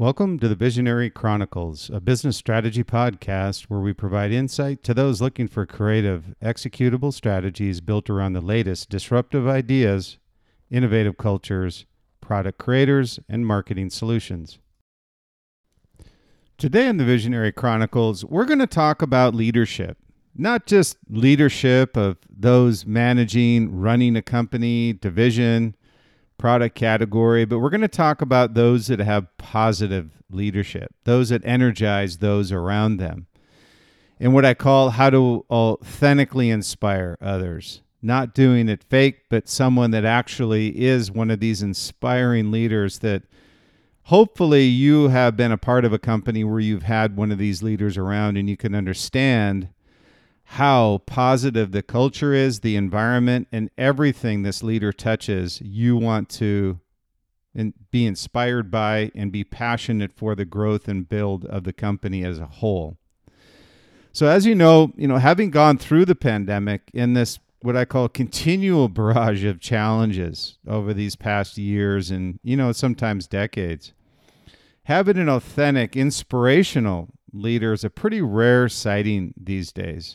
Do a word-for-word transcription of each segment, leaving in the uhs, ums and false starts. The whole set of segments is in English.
Welcome to the Visionary Chronicles, a business strategy podcast where we provide insight to those looking for creative, executable strategies built around the latest disruptive ideas, innovative cultures, product creators, and marketing solutions. Today in the Visionary Chronicles, we're going to talk about leadership. Not just leadership of those managing, running a company, division, product category, but we're going to talk about those that have positive leadership, those that energize those around them, and what I call how to authentically inspire others. Not doing it fake, but someone that actually is one of these inspiring leaders that hopefully you have been a part of a company where you've had one of these leaders around and you can understand how positive the culture is, the environment, and everything this leader touches, you want to in, be inspired by and be passionate for the growth and build of the company as a whole. So as you know, you know, having gone through the pandemic in this, what I call continual barrage of challenges over these past years and, you know, sometimes decades, having an authentic, inspirational leader is a pretty rare sighting these days.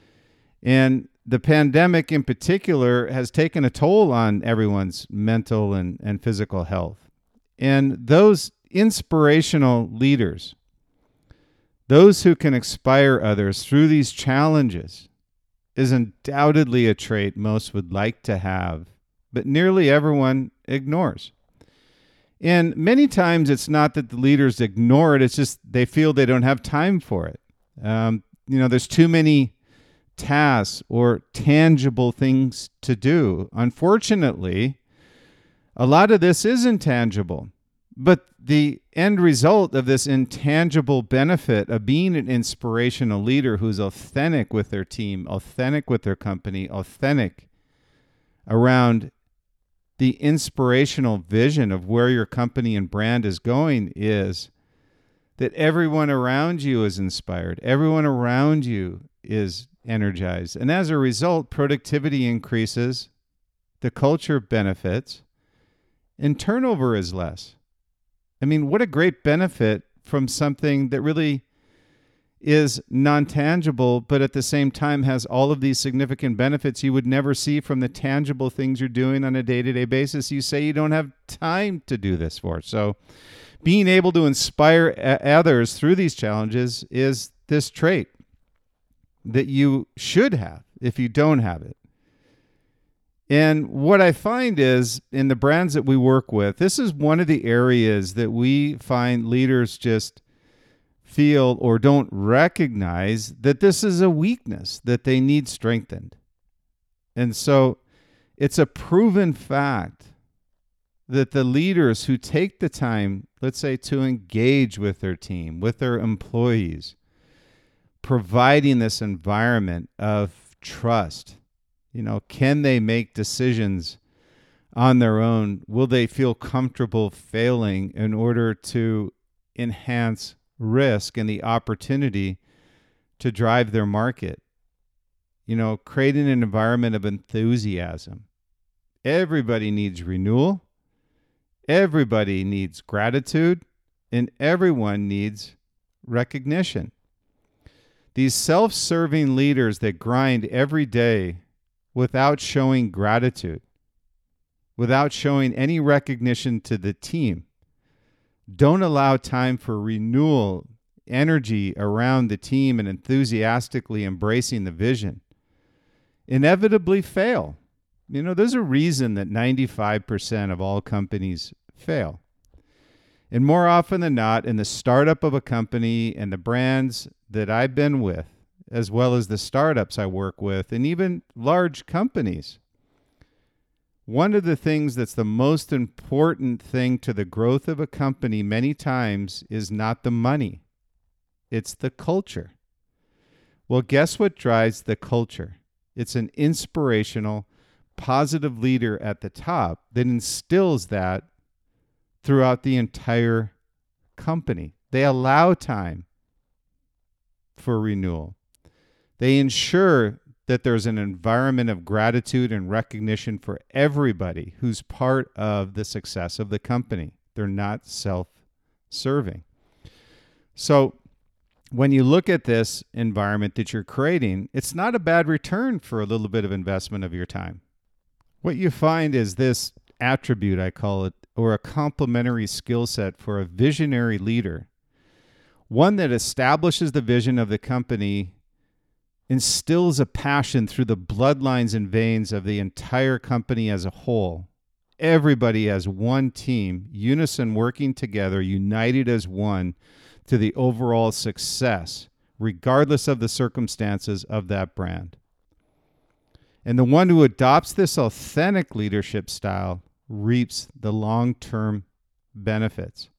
And the pandemic in particular has taken a toll on everyone's mental and, and physical health. And those inspirational leaders, those who can inspire others through these challenges, is undoubtedly a trait most would like to have, but nearly everyone ignores. And many times it's not that the leaders ignore it, it's just they feel they don't have time for it. Um, you know, there's too many tasks or tangible things to do. Unfortunately, a lot of this is intangible, but the end result of this intangible benefit of being an inspirational leader who's authentic with their team, authentic with their company, authentic around the inspirational vision of where your company and brand is going is that everyone around you is inspired. Everyone around you is energized. And as a result, productivity increases, the culture benefits, and turnover is less. I mean, what a great benefit from something that really is non-tangible, but at the same time has all of these significant benefits you would never see from the tangible things you're doing on a day-to-day basis. You say you don't have time to do this for. So being able to inspire a- others through these challenges is this trait that you should have if you don't have it. And what I find is in the brands that we work with, this is one of the areas that we find leaders just feel or don't recognize that this is a weakness that they need strengthened. And so it's a proven fact that the leaders who take the time, let's say, to engage with their team, with their employees, providing this environment of trust. You know, can they make decisions on their own? Will they feel comfortable failing in order to enhance risk and the opportunity to drive their market? You know, creating an environment of enthusiasm. Everybody needs renewal. Everybody needs gratitude. And everyone needs recognition. These self-serving leaders that grind every day without showing gratitude, without showing any recognition to the team, don't allow time for renewal, energy around the team, and enthusiastically embracing the vision, inevitably fail. You know, there's a reason that ninety-five percent of all companies fail. And more often than not, in the startup of a company and the brands that I've been with, as well as the startups I work with, and even large companies, one of the things that's the most important thing to the growth of a company many times is not the money. It's the culture. Well, guess what drives the culture? It's an inspirational, positive leader at the top that instills that throughout the entire company. They allow time for renewal. They ensure that there's an environment of gratitude and recognition for everybody who's part of the success of the company. They're not self serving. So when you look at this environment that you're creating, it's not a bad return for a little bit of investment of your time. What you find is this attribute, I call it, or a complementary skill set for a visionary leader, one that establishes the vision of the company, instills a passion through the bloodlines and veins of the entire company as a whole. Everybody as one team, unison working together, united as one to the overall success, regardless of the circumstances of that brand. And the one who adopts this authentic leadership style reaps the long-term benefits.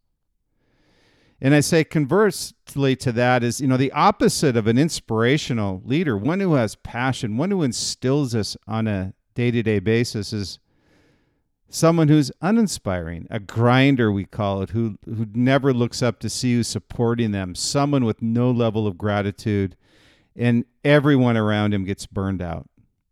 And I say conversely to that is, you know, the opposite of an inspirational leader, one who has passion, one who instills us on a day-to-day basis, is someone who's uninspiring, a grinder, we call it, who, who never looks up to see you supporting them, someone with no level of gratitude, and everyone around him gets burned out.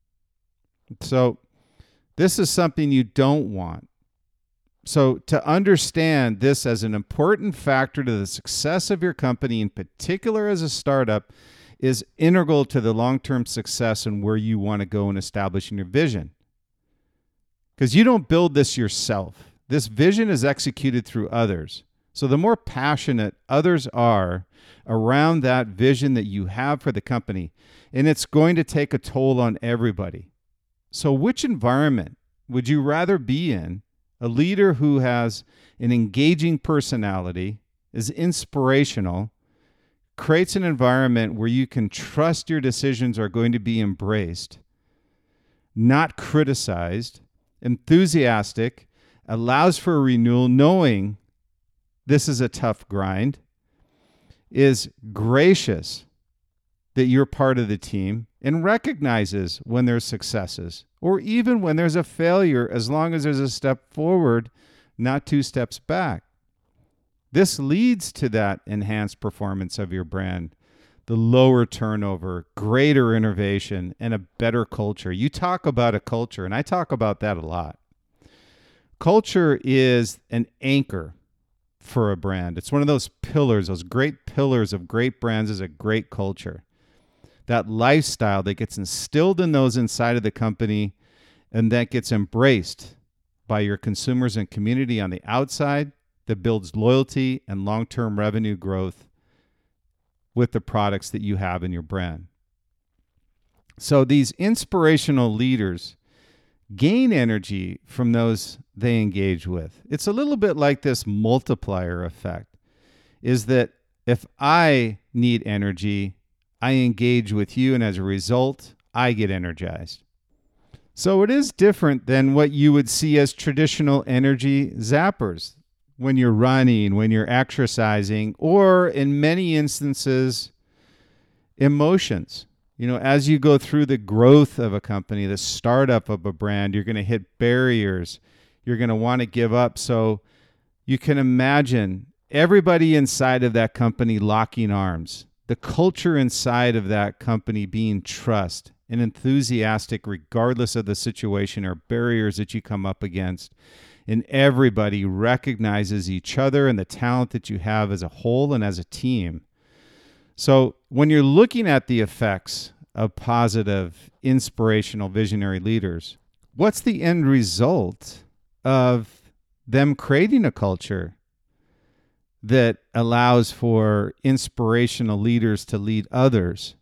So this is something you don't want. So to understand this as an important factor to the success of your company, in particular as a startup, is integral to the long-term success and where you want to go in establishing your vision. Because you don't build this yourself. This vision is executed through others. So the more passionate others are around that vision that you have for the company, and it's going to take a toll on everybody. So which environment would you rather be in? A leader who has an engaging personality, is inspirational, creates an environment where you can trust your decisions are going to be embraced, not criticized, enthusiastic, allows for a renewal, knowing this is a tough grind, is gracious that you're part of the team, and recognizes when there's successes, or even when there's a failure, as long as there's a step forward, not two steps back. This leads to that enhanced performance of your brand, the lower turnover, greater innovation, and a better culture. You talk about a culture, and I talk about that a lot. Culture is an anchor for a brand. It's one of those pillars, those great pillars of great brands is a great culture. That lifestyle that gets instilled in those inside of the company and that gets embraced by your consumers and community on the outside, that builds loyalty and long-term revenue growth with the products that you have in your brand. So these inspirational leaders gain energy from those they engage with. It's a little bit like this multiplier effect, is that if I need energy, I engage with you, and as a result, I get energized. So it is different than what you would see as traditional energy zappers when you're running, when you're exercising, or in many instances, emotions. You know, as you go through the growth of a company, the startup of a brand, you're going to hit barriers. You're going to want to give up. So you can imagine everybody inside of that company locking arms. The culture inside of that company being trust and enthusiastic regardless of the situation or barriers that you come up against. And everybody recognizes each other and the talent that you have as a whole and as a team. So when you're looking at the effects of positive, inspirational, visionary leaders, what's the end result of them creating a culture that allows for inspirational leaders to lead others?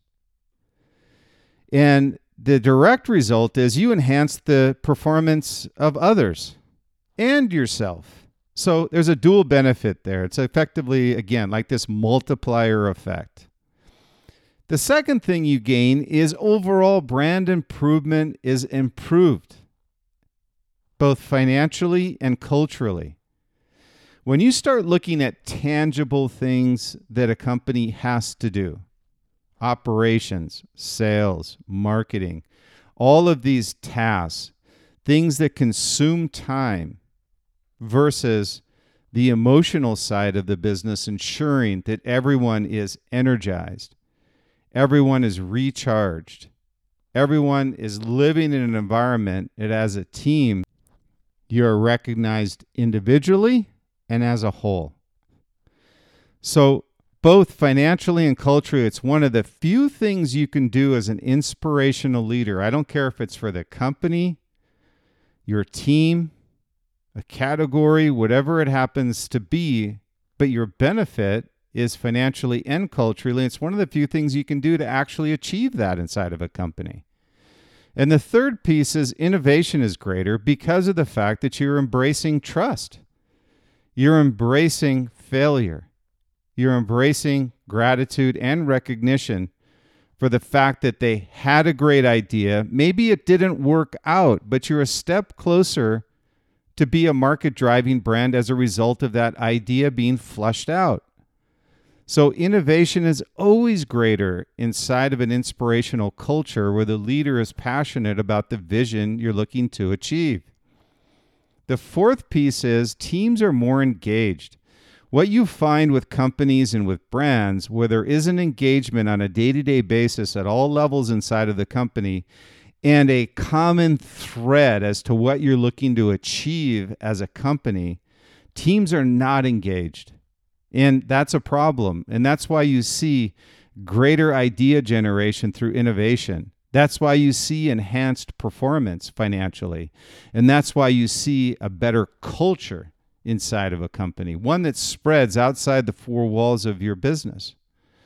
And the direct result is you enhance the performance of others and yourself. So there's a dual benefit there. It's effectively, again, like this multiplier effect. The second thing you gain is overall brand improvement is improved, both financially and culturally. When you start looking at tangible things that a company has to do, operations, sales, marketing, all of these tasks, things that consume time versus the emotional side of the business, ensuring that everyone is energized, everyone is recharged, everyone is living in an environment that as a team, you're recognized individually and as a whole. So both financially and culturally, it's one of the few things you can do as an inspirational leader. I don't care if it's for the company, your team, a category, whatever it happens to be, but your benefit is financially and culturally. It's one of the few things you can do to actually achieve that inside of a company. And the third piece is innovation is greater because of the fact that you're embracing trust. You're embracing failure. You're embracing gratitude and recognition for the fact that they had a great idea. Maybe it didn't work out, but you're a step closer to be a market-driving brand as a result of that idea being flushed out. So innovation is always greater inside of an inspirational culture where the leader is passionate about the vision you're looking to achieve. The fourth piece is teams are more engaged. What you find with companies and with brands where there is an engagement on a day-to-day basis at all levels inside of the company and a common thread as to what you're looking to achieve as a company, teams are not engaged. And that's a problem. And that's why you see greater idea generation through innovation. That's why you see enhanced performance financially. And that's why you see a better culture inside of a company, one that spreads outside the four walls of your business.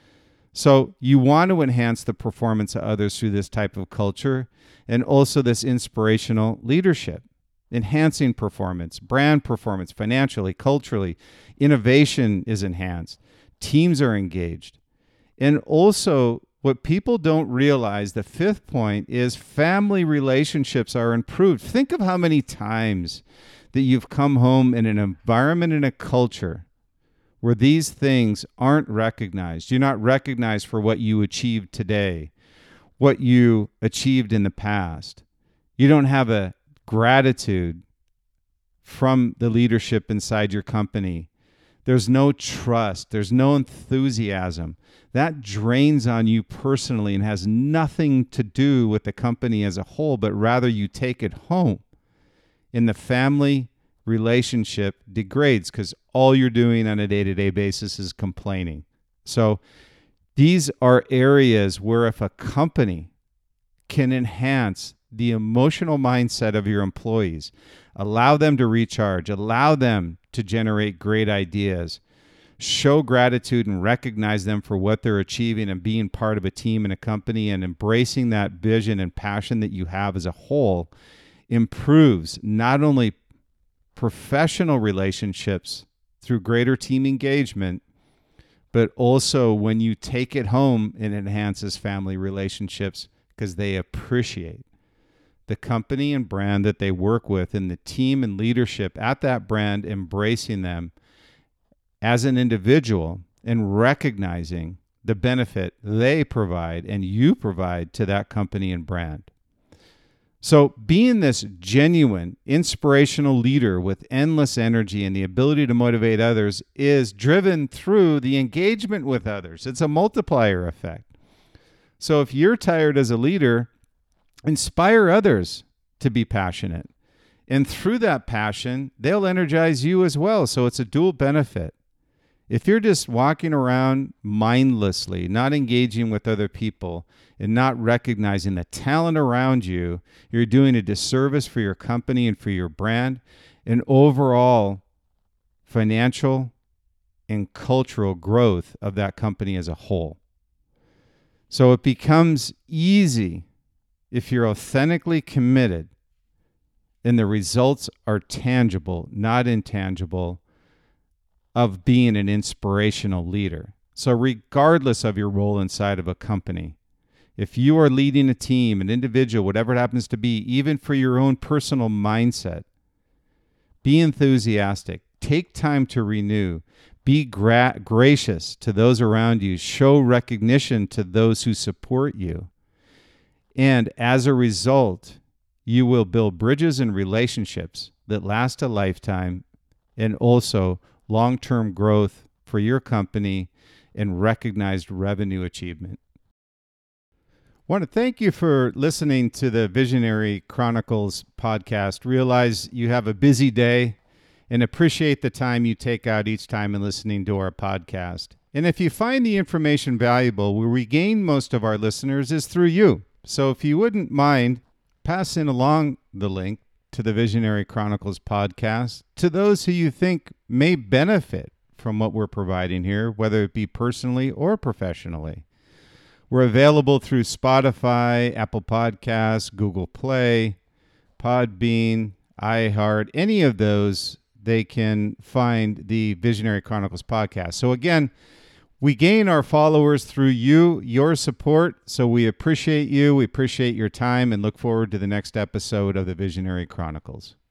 So you want to enhance the performance of others through this type of culture and also this inspirational leadership. Enhancing performance, brand performance, financially, culturally, innovation is enhanced. Teams are engaged. And also, what people don't realize, the fifth point, is family relationships are improved. Think of how many times that you've come home in an environment and a culture where these things aren't recognized. You're not recognized for what you achieved today, what you achieved in the past. You don't have a gratitude from the leadership inside your company. There's no trust. There's no enthusiasm. That drains on you personally and has nothing to do with the company as a whole, but rather you take it home. In the family relationship degrades because all you're doing on a day-to-day basis is complaining. So these are areas where if a company can enhance the emotional mindset of your employees, allow them to recharge, allow them to generate great ideas, show gratitude and recognize them for what they're achieving and being part of a team and a company and embracing that vision and passion that you have as a whole, improves not only professional relationships through greater team engagement, but also when you take it home, it enhances family relationships because they appreciate the company and brand that they work with and the team and leadership at that brand, embracing them as an individual and recognizing the benefit they provide and you provide to that company and brand. So being this genuine, inspirational leader with endless energy and the ability to motivate others is driven through the engagement with others. It's a multiplier effect. So if you're tired as a leader, inspire others to be passionate. And through that passion, they'll energize you as well. So it's a dual benefit. If you're just walking around mindlessly, not engaging with other people, and not recognizing the talent around you, you're doing a disservice for your company and for your brand, and overall financial and cultural growth of that company as a whole. So it becomes easy if you're authentically committed and the results are tangible, not intangible, of being an inspirational leader. So regardless of your role inside of a company, if you are leading a team, an individual, whatever it happens to be, even for your own personal mindset, be enthusiastic, take time to renew, be gra- gracious to those around you, show recognition to those who support you. And as a result, you will build bridges and relationships that last a lifetime and also long-term growth for your company and recognized revenue achievement. I want to thank you for listening to the Visionary Chronicles podcast. Realize you have a busy day and appreciate the time you take out each time in listening to our podcast. And if you find the information valuable, where we gain most of our listeners is through you. So if you wouldn't mind passing along the link to the Visionary Chronicles podcast to those who you think may benefit from what we're providing here, whether it be personally or professionally. We're available through Spotify, Apple Podcasts, Google Play, Podbean, iHeart, any of those. They can find the Visionary Chronicles podcast. So again, we gain our followers through you, your support. So we appreciate you. We appreciate your time and look forward to the next episode of the Visionary Chronicles.